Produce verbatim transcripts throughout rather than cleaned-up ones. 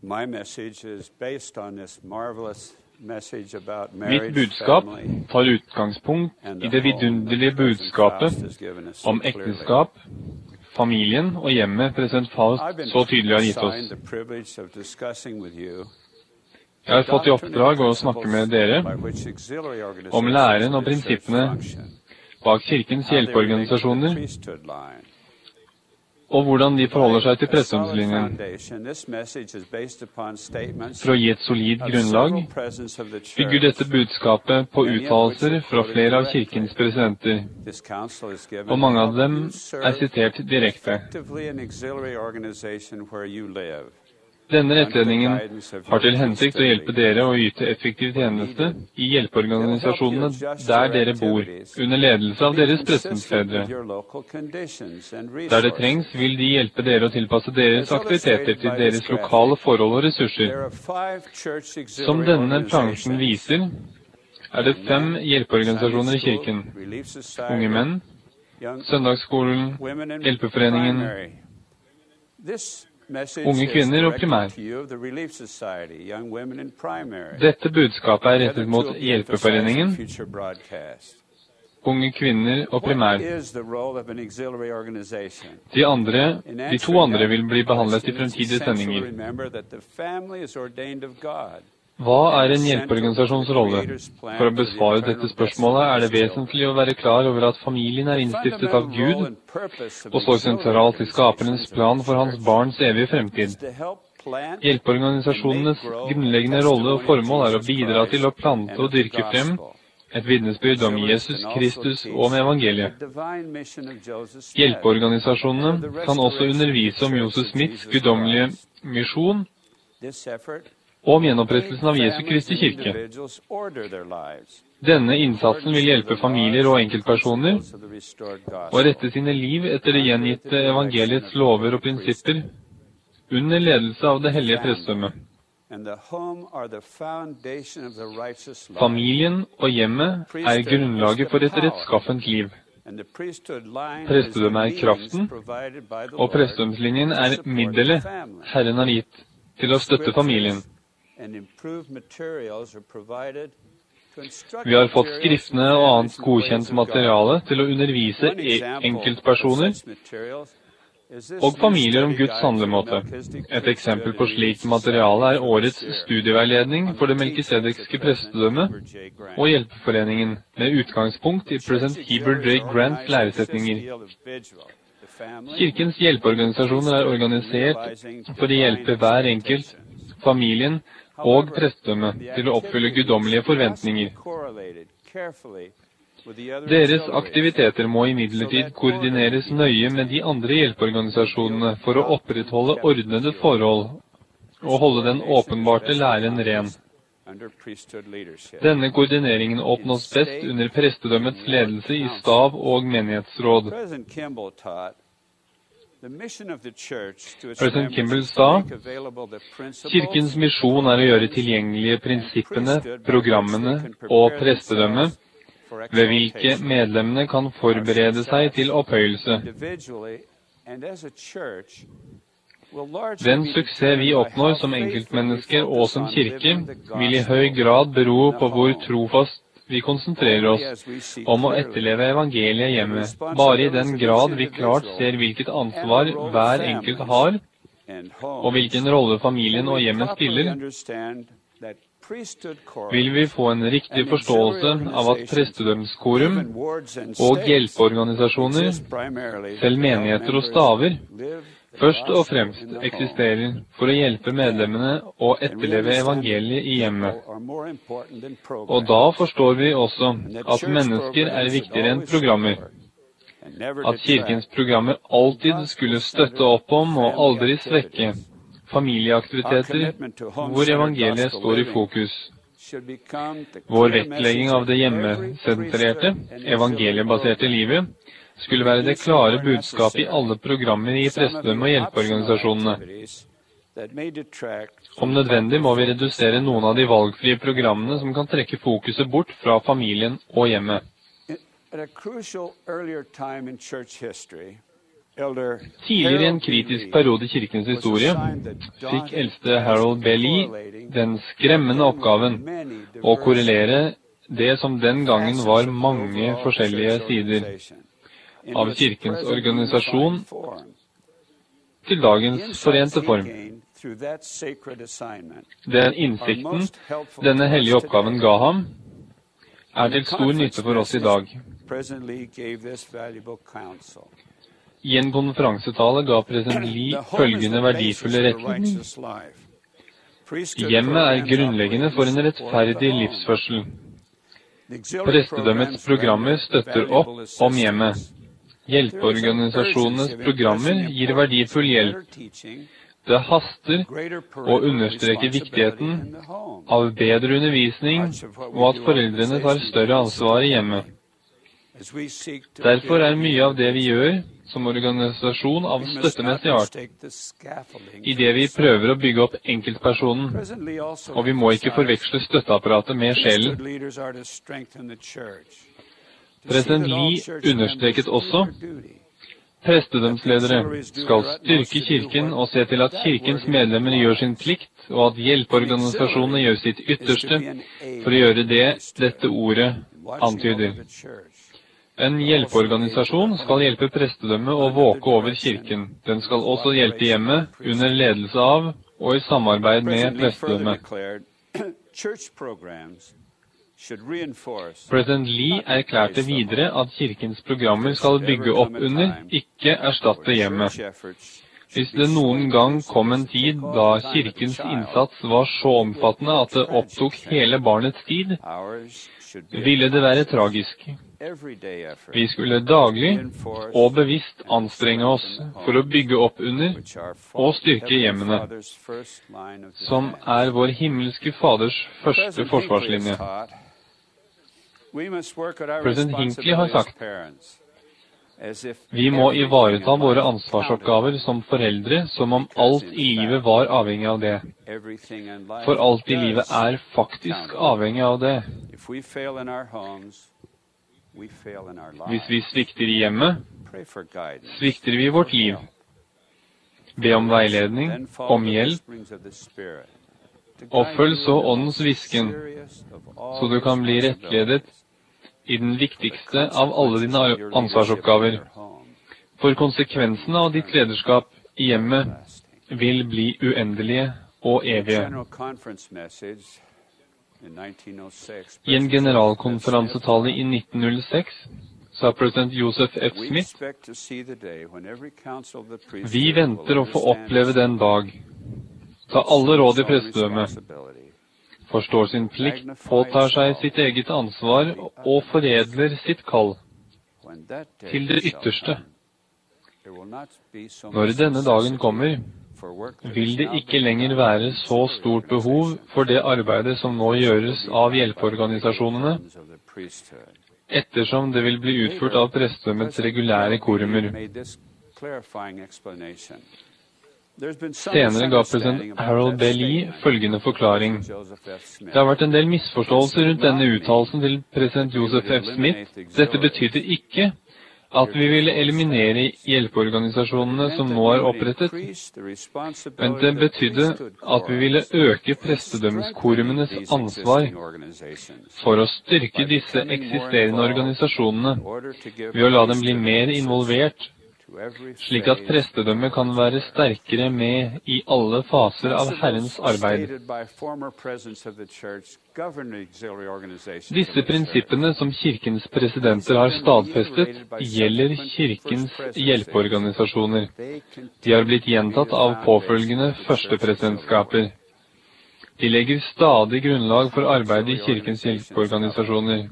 My message is based on this marvelous message about Mitt marriage, budskap family, tar utgangspunkt i det vidunderlige budskapet om ekteskap, familien og hjemmet President Faust så tydelig har gitt oss. Jeg har fått i oppdrag å snakke med dere om læren og prinsippene bak Kirkens hjelpeorganisasjoner, og hvordan de forholder seg til prestedomslinjen. For å gi et solid grunnlag bygger dette budskapet på uttalelser fra flere av Kirkens presidenter, og mange av dem er sitert direkte. Denne rettledningen har til hensikt å hjelpe dere å yte effektiv tjeneste i hjelpeorganisasjonene der dere bor, under ledelse av deres prestensledere. Der det trengs, vil de hjelpe dere å tilpasse deres aktiviteter til deres lokale forhold og ressurser. Som denne plansjen viser, er det fem hjelpeorganisasjoner i kirken: Unge menn, Søndagsskolen, Hjelpeforeningen, Unge kvinner og primær. Dette budskapet er rettet mot Hjelpeforeningen, Unge kvinner og primær. De, andre, de to andre vil bli behandlet i fremtidige sendinger. Hva er en hjelpeorganisasjons rolle? For å besvare dette spørsmålet er det vesentlig å være klar over at familien er innstiftet av Gud og står sentralt i skaperens plan for hans barns evige fremtid. Hjelpeorganisasjonenes grunnleggende rolle og formål er å bidra til å plante og dyrke frem et vitnesbyrd om Jesus Kristus og om evangeliet. Hjelpeorganisasjonene kan også undervise om Josef Smiths guddommelige misjon og om gjenopprettelsen av Jesu Kristi kirke. Denne innsatsen vil hjelpe familier og enkeltpersoner å rette sine liv etter det gjengitte evangeliets lover og prinsipper under ledelse av det hellige prestedømmet. Familien og hjemmet er grunnlaget for et rettskaffent liv. Prestedømmet er kraften, og prestedømslinjen er middelet Herren har gitt til å støtte familien. Vi har fått skriftene og annet godkjent materiale til å undervise enkeltpersoner og familier om Guds handlemåte. Et eksempel på slikt materiale er årets studieveiledning for det melkisedekske prestedømmet og Hjelpeforeningen, med utgangspunkt i President Heber J. Grants læresetninger. Kirkens hjelpeorganisasjoner er organisert for å hjelpe hver enkelt, familien og prestedømmet til å oppfylle guddommelige forventninger. Deres aktiviteter må imidlertid koordineres nøye med de andre hjelpeorganisasjonene for å opprettholde ordnede forhold og holde den åpenbarte læren ren. Denne koordineringen oppnås best under prestedømmets ledelse i stav og menighetsråd. President Kimball sa, «Kirkens misjon er å gjøre tilgjengelige prinsippene, programmene og prestedømmet, ved hvilke medlemmene kan forberede seg til opphøyelse. Den suksess vi oppnår som enkeltmennesker og som kirke, vil i høy grad bero på hvor trofast vi konsentrerer oss om å etterleve evangeliet hjemme, bare i den grad vi klart ser hvilket ansvar hver enkelt har, og hvilken rolle familien og hjemmet spiller, vil vi få en riktig forståelse av at prestedømskorum og hjelpeorganisasjoner, selv menigheter og staver, først og fremst eksisterer for å hjelpe medlemmene å etterleve evangeliet i hjemmet. Og da forstår vi også at mennesker er viktigere enn programmer. At kirkens programmer alltid skulle støtte opp om og aldri svekke familieaktiviteter hvor evangeliet står i fokus. Vår vektlegging av det hjemmesentrerte, evangeliebaserte livet skulle være det klare budskapet i alle programmer i prestedømme- og hjelpeorganisasjonene. Om nødvendig må vi redusere noen av de valgfrie programmene som kan trekke fokuset bort fra familien og hjemmet. Tidligere i en kritisk periode i kirkens historie fikk eldste Harold B. Lee den skremmende oppgaven å korrelere det som den gangen var mange forskjellige sider av kirkens organisasjon til dagens forente form. Den innsikten denne hellige oppgaven ga ham, er til stor nytte for oss i dag. I en konferansetale ga president Lee følgende verdifulle rettledning. Hjemmet er grunnleggende for en rettferdig livsførsel. Prestedømmets programmer støtter opp om hjemmet. Hjelpeorganisasjonenes programmer gir verdifull hjelp. Det haster å understreke viktigheten av bedre undervisning og at foreldrene tar større ansvar i hjemmet. Derfor er mye av det vi gjør som organisasjon av støttemessig art, i det vi prøver å bygge opp enkeltpersonen, og vi må ikke forveksle støtteapparatet med sjelen. President Lee understreket også prestedømsledere skal styrke kirken og se til at kirkens medlemmer gjør sin plikt, og at hjelpeorganisasjonene gjør sitt ytterste for å gjøre det dette ordet antyder. En hjelpeorganisasjon skal hjelpe prestedømmet å våke over kirken. Den skal også hjelpe hjemmet under ledelse av og i samarbeid med prestedømmet. President Lee erklærte videre at kirkens programmer skal bygge opp under, ikke erstatte hjemmet. Hvis det noen gang kom en tid da kirkens innsats var så omfattende at det opptok hele barnets tid, ville det være tragisk. Vi skulle daglig og bevisst anstrenge oss for å bygge opp under og styrke hjemmene, som er vår himmelske Faders første forsvarslinje. President Hinckley har sagt, vi må ivareta våre ansvarsoppgaver som foreldre som om alt i livet var avhengig av det. For alt i livet er faktisk avhengig av det. Hvis vi svikter i hjemmet, svikter vi vårt liv. Be om veiledning, om hjelp, og følg så åndens hvisken, så du kan bli rettledet i den viktigste av alle dine ansvarsoppgaver. For konsekvensene av ditt lederskap i hjemmet vil bli uendelige og evige. I en generalkonferansetale i nitten null seks sa president Joseph F. Smith, vi venter å få oppleve den dag da alle råd i prestedømmet forstår sin plikt, påtar seg sitt eget ansvar og foredler sitt kall til det ytterste. Når denne dagen kommer, vil det ikke lenger være så stort behov for det arbeidet som nå gjøres av hjelpeorganisasjonene, ettersom det vil bli utført av prestedømmets regulære korumer. Senere ga president Harold B. Lee følgende forklaring. Det har vært en del misforståelser rundt denne uttalelsen til president Joseph F. Smith. Dette betydde ikke at vi ville eliminere hjelpeorganisasjonene som nå er opprettet, men det betydde at vi ville øke prestedømmeskorumenes ansvar for å styrke disse eksisterende organisasjonene ved å la dem bli mer involvert, slik at prestedømmet kan være sterkere med i alle faser av Herrens arbeid. Disse prinsippene som kirkens presidenter har stadfestet, gjelder kirkens hjelpeorganisasjoner. De har blitt gjentatt av påfølgende førstepresidentskaper. De legger stadig grunnlag for arbeidet i kirkens hjelpeorganisasjoner.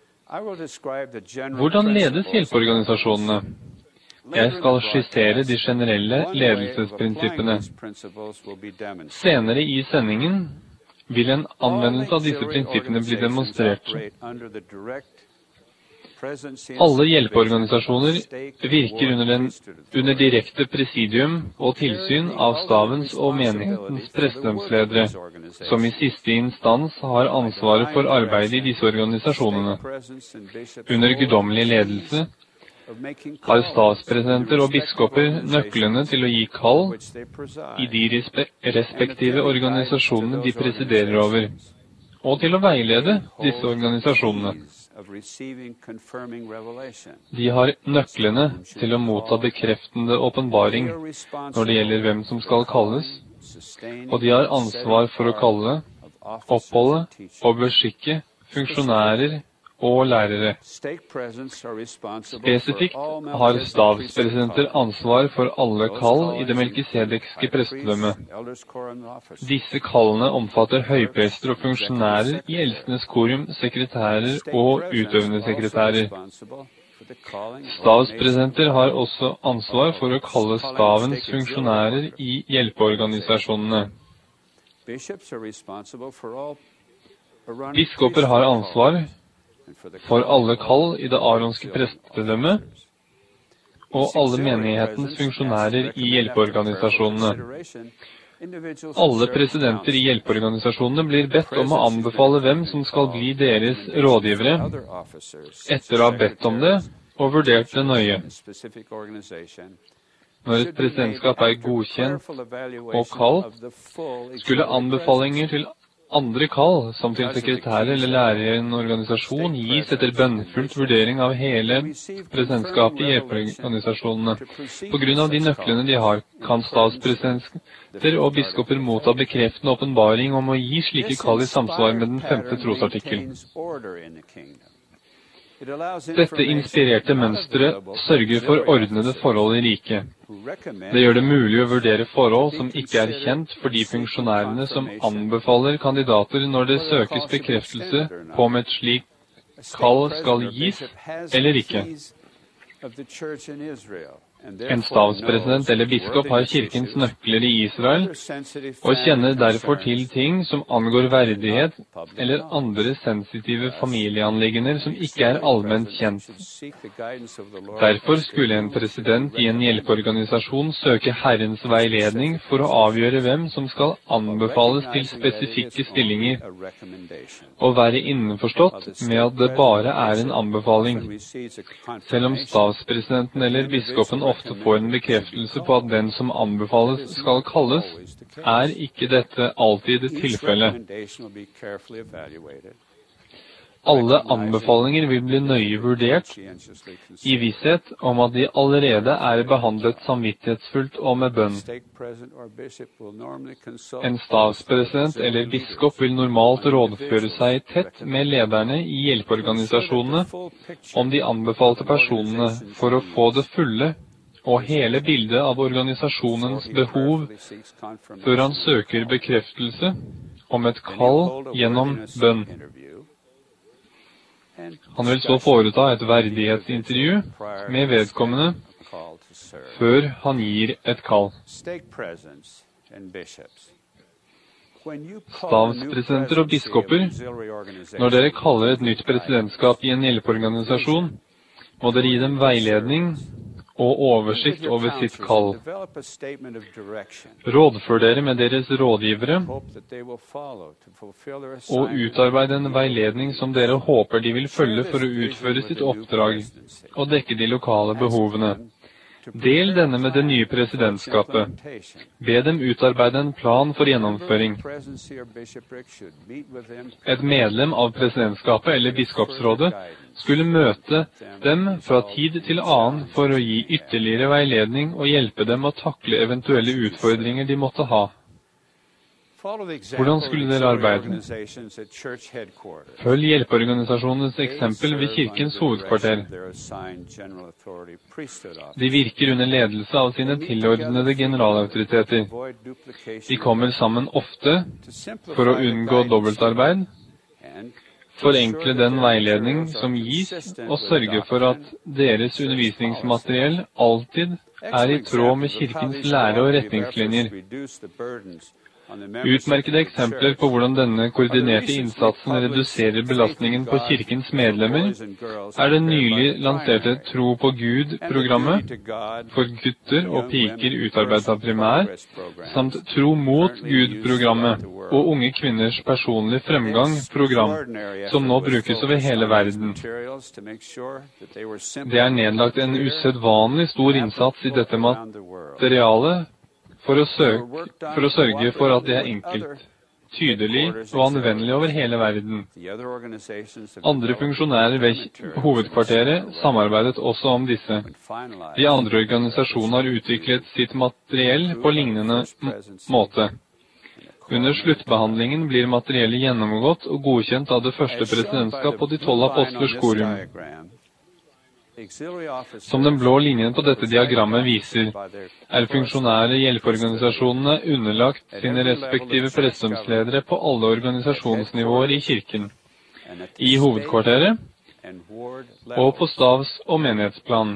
Hvordan ledes hjelpeorganisasjonene? Jeg skal skissere de generelle ledelsesprinsippene. Senere i sendingen vil en anvendelse av disse prinsippene bli demonstrert. Alle hjelpeorganisasjoner virker under, den, under direkte presidium og tilsyn av stavens og menighetens prestedømsledere, som i siste instans har ansvaret for arbeidet i disse organisasjonene. Under guddommelig ledelse har statspresidenter og biskoper nøklene til å gi kall i de respektive organisasjonene de presiderer over, og til å veilede disse organisasjonene. De har nøklene til å motta bekreftende åpenbaring når det gjelder hvem som skal kalles, og de har ansvar for å kalle, oppholde og beskikke funksjonærer og lærere. Spesifikt har stabspresidenter ansvar for alle kall i det melkisedekske prestedømmet. Disse kallene omfatter høyprester og funksjonærer i eldstenes korum, sekretærer og utøvende sekretærer. Stavspresidenter har også ansvar for å kalle stavens funksjonærer i hjelpeorganisasjonene. Biskoper har ansvar for alle kall i det aronske prestedømmet og alle menighetens funksjonærer i hjelpeorganisasjonene. Alle presidenter i hjelpeorganisasjonene blir bedt om å anbefale hvem som skal bli deres rådgivere, etter å ha bedt om det og vurdert det nøye. Når et presidentskap er godkjent og kalt, skulle anbefalinger til andre kall, som til sekretærer eller lærere i en organisasjon, gis etter bønnfullt vurdering av hele presidentskapet i hjelpeorganisasjonene. På grunn av de nøklene de har, kan statspresidenter og biskoper motta bekreftende åpenbaring om å gi slike kall i samsvar med den femte trosartikkel. Dette inspirerte mønstret sørger for ordnede forhold i riket. Det gjør det mulig å vurdere forhold som ikke er kjent for de funksjonærene som anbefaler kandidater når det søkes bekreftelse på om et slikt kall skal gis eller ikke. En stavspresident eller biskop har kirkens nøkler i Israel og kjenner derfor til ting som angår verdighet eller andre sensitive familieanliggender som ikke er allment kjent. Derfor skulle en president i en hjelpeorganisasjon søke Herrens veiledning for å avgjøre hvem som skal anbefales til spesifikke stillinger, og være innforstått med at det bare er en anbefaling. Selv om stavspresidenten eller biskopen ofte får en bekreftelse på at den som anbefales skal kalles, er ikke dette alltid tilfellet. Alle anbefalinger vil bli nøye vurdert, i visshet om at de allerede er behandlet samvittighetsfullt og med bønn. En stavspresident eller biskop vil normalt rådføre seg tett med lederne i hjelpeorganisasjonene om de anbefalte personene for å få det fulle og hele bildet av organisasjonens behov før han søker bekreftelse om et kall gjennom bønn. Han vil så foreta et verdighetsintervju med vedkommende før han gir et kall. Stavspresidenter og biskoper, når dere kaller et nytt presidentskap i en hjelpeorganisasjon, må dere gi dem veiledning og oversikt over sitt kall. Rådfør dere med deres rådgivere, og utarbeid en veiledning som dere håper de vil følge for å utføre sitt oppdrag og dekke de lokale behovene. Del denne med det nye presidentskapet. Be dem utarbeide en plan for gjennomføring. Et medlem av presidentskapet eller biskopsrådet skulle møte dem fra tid til annen for å gi ytterligere veiledning og hjelpe dem å takle eventuelle utfordringer de måtte ha. Hvordan skulle dere arbeide? Følg hjelpeorganisasjonenes eksempel ved kirkens hovedkvarter. De virker under ledelse av sine tilordnede generalautoriteter. De kommer sammen ofte for å unngå dobbeltarbeid, forenkle den veiledning som gis, og sørge for at deres undervisningsmateriell alltid er i tråd med kirkens lære og retningslinjer, Utmerkede eksempler på hvordan denne koordinerte innsatsen reduserer belastningen på kirkens medlemmer, er det nylig lanserte Tro på Gud-programmet for gutter og piker utarbeidet av Primær, samt Tro mot Gud-programmet og unge kvinners personlig fremgang-program, som nå brukes over hele verden. Det er nedlagt en usedvanlig stor innsats i dette materialet, For å, søke, for å sørge for at det er enkelt, tydelig og anvendelig over hele verden. Andre funksjonærer ved hovedkvarteret samarbeidet også om disse. De andre organisasjonene har utviklet sitt materiell på lignende måte. Under sluttbehandlingen blir materiellet gjennomgått og godkjent av det første presidentskap og de tolv apostlers korum. Som den blå linjen på dette diagrammet viser, er funksjonære hjelpeorganisasjonene underlagt sine respektive prestedomsledere på alle organisasjonsnivåer i kirken, i hovedkvarteret og på stavs- og menighetsplan.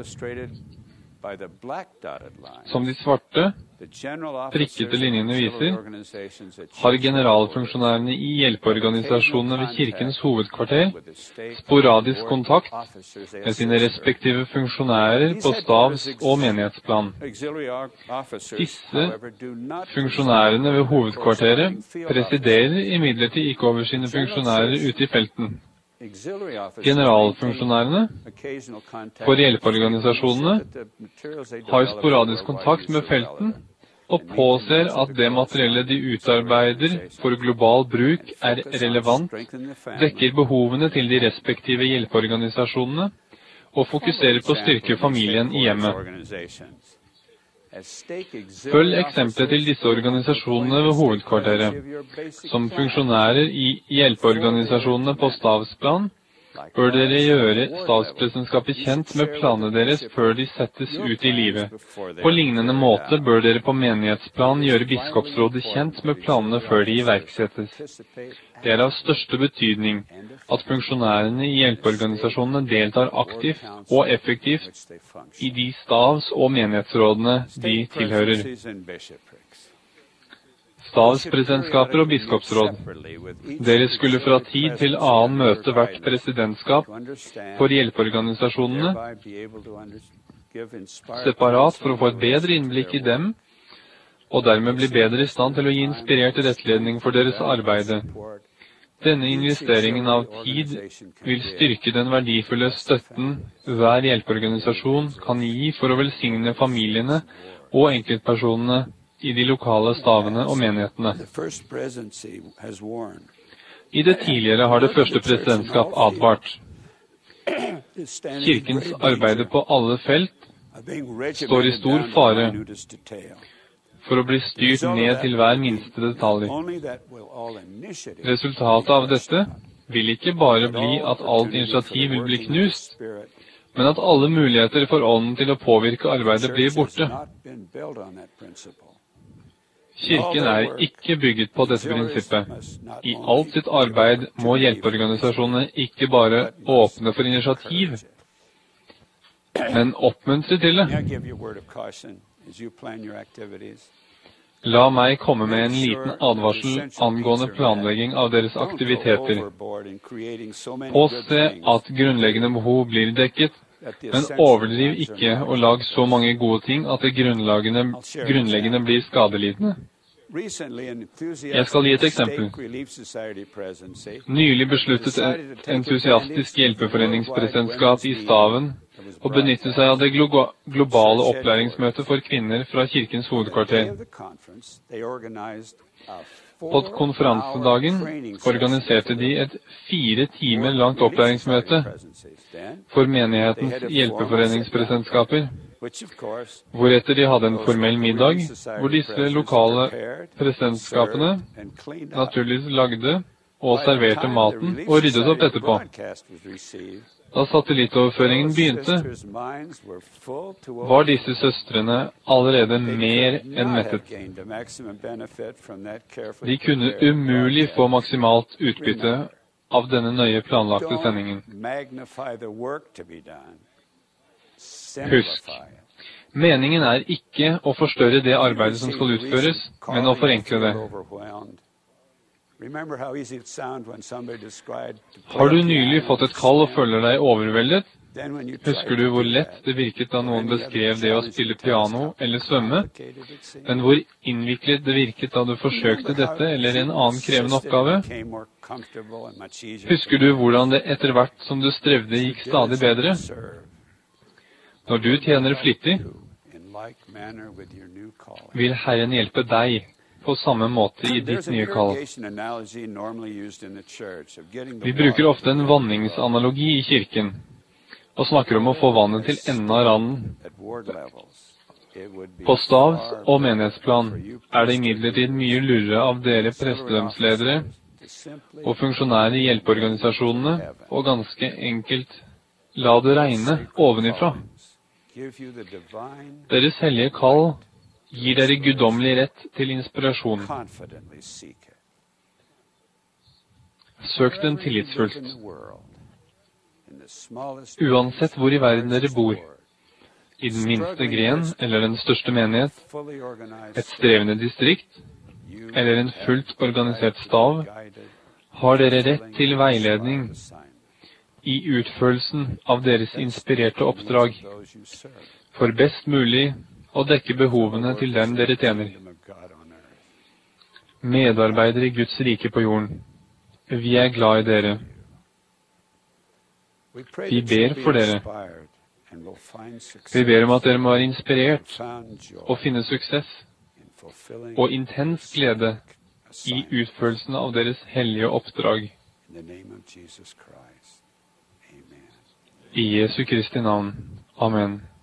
Som de svarte, prikkete linjene viser, har generalfunksjonærene i hjelpeorganisasjonene ved kirkens hovedkvarter sporadisk kontakt med sine respektive funksjonærer på stavs- og menighetsplan. Disse funksjonærene ved hovedkvarteret presiderer imidlertid ikke over sine funksjonærer ute i felten. Generalfunksjonærene for hjelpeorganisasjonene har sporadisk kontakt med felten og påser at det materiellet de utarbeider for global bruk er relevant, dekker behovene til de respektive hjelpeorganisasjonene og fokuserer på å styrke familien i hjemmet. Følg eksempler til disse organisasjonene ved hovedkvarteret. Som funksjonærer i hjelpeorganisasjonene på stavsplan, bør dere gjøre stavspresidentskapet kjent med planene deres før de settes ut i livet. På lignende måte bør dere på menighetsplan gjøre biskopsrådet kjent med planene før de iverksettes. Det er av største betydning at funksjonærene i hjelpeorganisasjonene deltar aktivt og effektivt i de stavs- og menighetsrådene de tilhører. Stavspresidentskaper og biskopsråd. Dere skulle fra tid til annen møte hvert presidentskap for hjelpeorganisasjonene separat for å få et bedre innblikk i dem, og dermed bli bedre i stand til å gi inspirert rettledning for deres arbeide. Denne investeringen av tid vil styrke den verdifulle støtten hver hjelpeorganisasjon kan gi for å velsigne familiene og enkeltpersonene i de lokale stavene og menighetene. I det tidligere har det første presidentskap advart. Kirkens arbeid på alle felt står i stor fare for å bli styrt ned til hver minste detalj. Resultatet av dette vil ikke bare bli at alt initiativ vil bli knust, men at alle muligheter for ånden til å påvirke arbeidet blir borte. Kirken er ikke bygget på dette prinsippet. I alt sitt arbeid må hjelpeorganisasjonene ikke bare åpne for initiativ, men oppmuntre til det. La meg komme med en liten advarsel angående planlegging av deres aktiviteter. Påse at grunnleggende behov blir dekket, men overdriv ikke og lag så mange gode ting at det grunnleggende, grunnleggende blir skadelidende. Jeg skal gi et eksempel. Nylig besluttet et entusiastisk hjelpeforeningspresidentskap i staven å benytte seg av det glo- globale opplæringsmøtet for kvinner fra kirkens hovedkvarter. På konferansedagen organiserte de et fire timer langt opplæringsmøte for menighetens hjelpeforeningspresidentskaper, hvoretter de hadde en formell middag, hvor disse lokale presidentskapene naturligvis lagde og serverte maten og ryddet opp etterpå. Da satellittoverføringen begynte, var disse søstrene allerede mer enn mettet. De kunne umulig få maksimalt utbytte av denne nøye planlagte sendingen. Husk, Meningen er ikke å forstørre det arbeidet som skal utføres, men å forenkle det. Har du nylig fått et kall og føler deg overveldet? Husker du hvor lett det virket da noen beskrev det å spille piano eller svømme, men hvor innviklet det virket da du forsøkte dette eller en annen krevende oppgave? Husker du hvordan det etter hvert som du strevde gikk stadig bedre? Når du tjener flittig, vil Herren hjelpe deg på samme måte i ditt nye kall. Vi bruker ofte en vanningsanalogi i kirken, og snakker om å få vannet til enden av randen. På stavs- og menighetsplan er det imidlertid mye lurere av dere prestedømsledere og funksjonære i hjelpeorganisasjonene, og ganske enkelt la det regne ovenifra. Deres hellige kall gir dere guddommelig rett til inspirasjon. Søk den tillitsfullt. Uansett hvor i verden dere bor, i den minste gren eller den største menighet, et strevende distrikt eller en fullt organisert stav, har dere rett til veiledning i utførelsen av deres inspirerte oppdrag, for best mulig å dekke behovene til dem dere tjener. Medarbeidere i Guds rike på jorden, vi er glad i dere. Vi ber for dere. Vi ber om at dere må være inspirert og finne suksess og intens glede i utførelsen av deres hellige oppdrag. I Jesu Kristi navn. Amen.